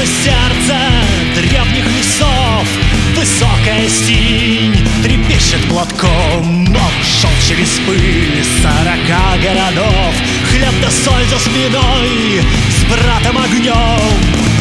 Бьется сердце древних лесов, высокая синь трепещет платком. Он шел через пыль 40 городов, хлеб да соль за спиной с братом огнем.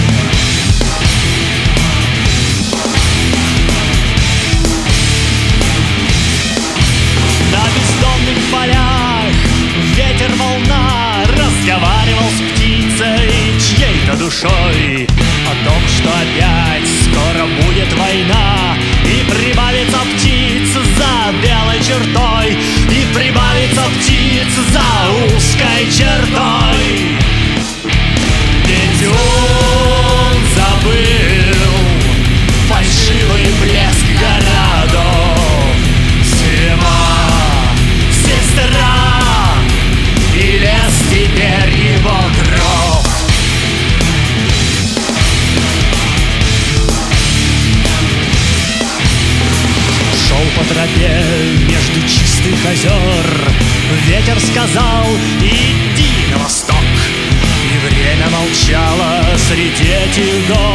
На бездонных полях ветер, волна разговаривал с птицей чьей-то душой о том, что опять скоро будет война, и прибавится птиц за белой чертой, и прибавится птиц за узкой чертой. Ведь он забыл фальшивый блеск городов. Зима, сестра, и лес теперь его гроб. Шел по тропе между чистых озер, ветер сказал: иди на восток. И время молчало среди этих гор.